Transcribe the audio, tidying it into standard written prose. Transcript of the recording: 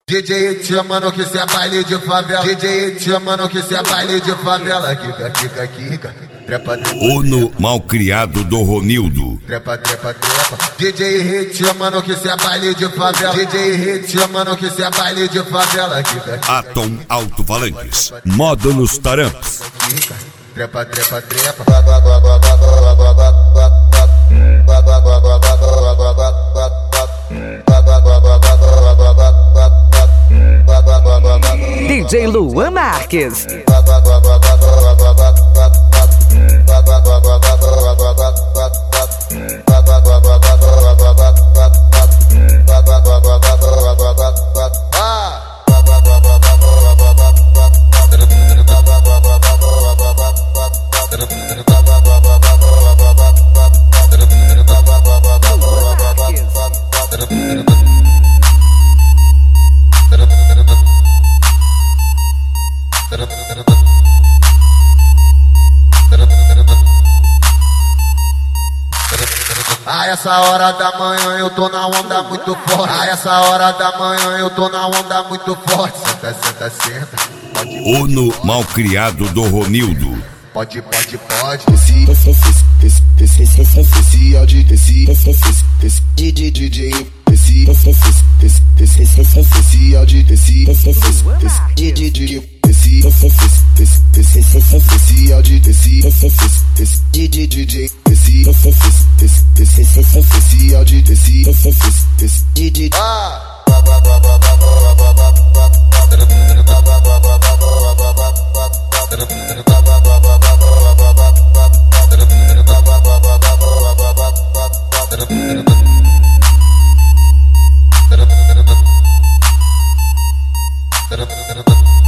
DJ te chamando que cê é baile de favela. DJ te chamando que cê é baile de favela. Kika, kika, kika. Trepa, trepa. Ono malcriado do Ronildo. Trepa, trepa, trepa. DJ te chamando que cê é baile de favela. DJ te chamando que cê é baile de favela. Kika, kika. Atom Alto-Falantes. Módulos Taramps. Kika. Trepa, trepa, trepa. DJ Luan Marques. A essa hora da manhã eu tô na onda muito forte. A essa hora da manhã eu tô na onda muito forte. Senta, senta, senta. Ono malcriado do Ronildo. Pode, pode, pode. Esse áudio, esse DJ, esse áudio, esse DJ, esse áudio, esse DJ, esse áudio, esse DJ. Da da da da da.